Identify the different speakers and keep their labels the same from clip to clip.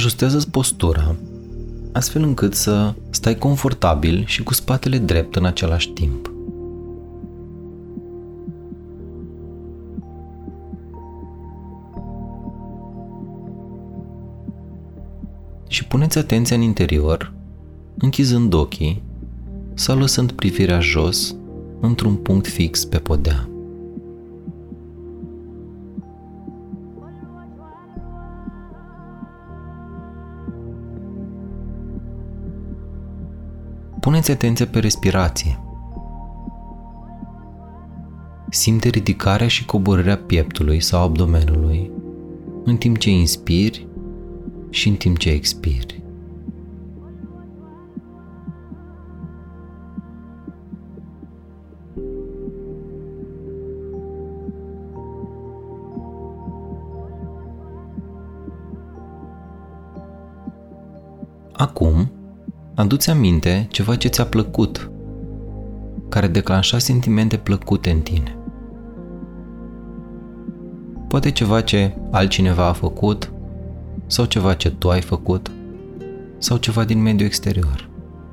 Speaker 1: Ajustează-ți postura, astfel încât să stai confortabil și cu spatele drept în același timp. Și puneți atenția în interior, închizând ochii sau lăsând privirea jos într-un punct fix pe podea. Puneți atenția pe respirație. Simte ridicarea și coborârea pieptului sau abdomenului în timp ce inspiri și în timp ce expiri. Acum, adu-ți aminte ceva ce ți-a plăcut, care declanșa sentimente plăcute în tine. Poate ceva ce altcineva a făcut, sau ceva ce tu ai făcut, sau ceva din mediul exterior.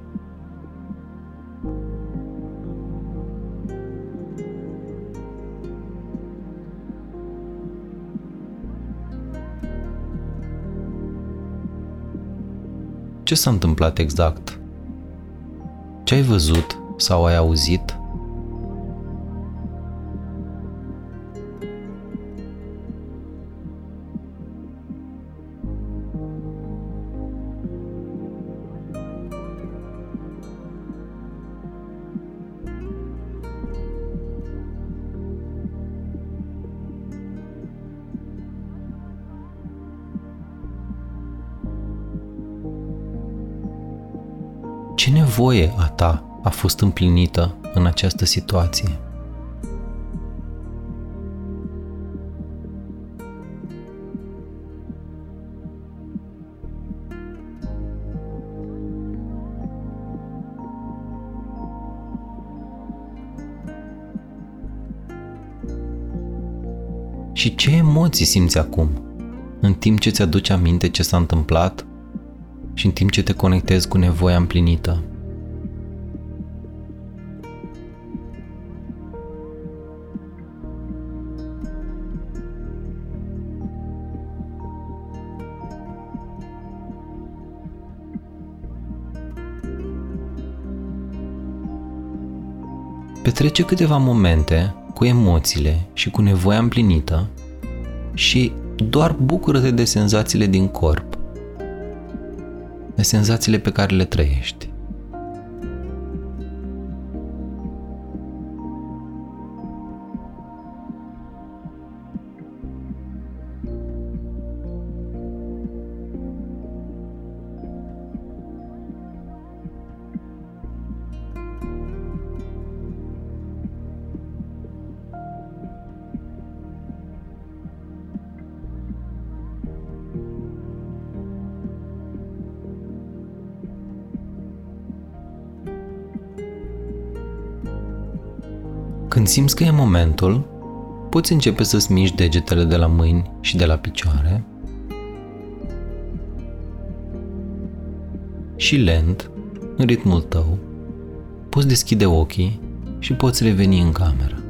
Speaker 1: Ce s-a întâmplat exact? Ce ai văzut sau ai auzit? Ce nevoie a ta a fost împlinită în această situație? Și ce emoții simți acum, în timp ce ți-aduci aminte ce s-a întâmplat și în timp ce te conectezi cu nevoia împlinită? Petrece câteva momente cu emoțiile și cu nevoia împlinită și doar bucură-te de senzațiile din corp, de senzațiile pe care le trăiești. Când simți că e momentul, poți începe să-ți miști degetele de la mâini și de la picioare și lent, în ritmul tău, poți deschide ochii și poți reveni în cameră.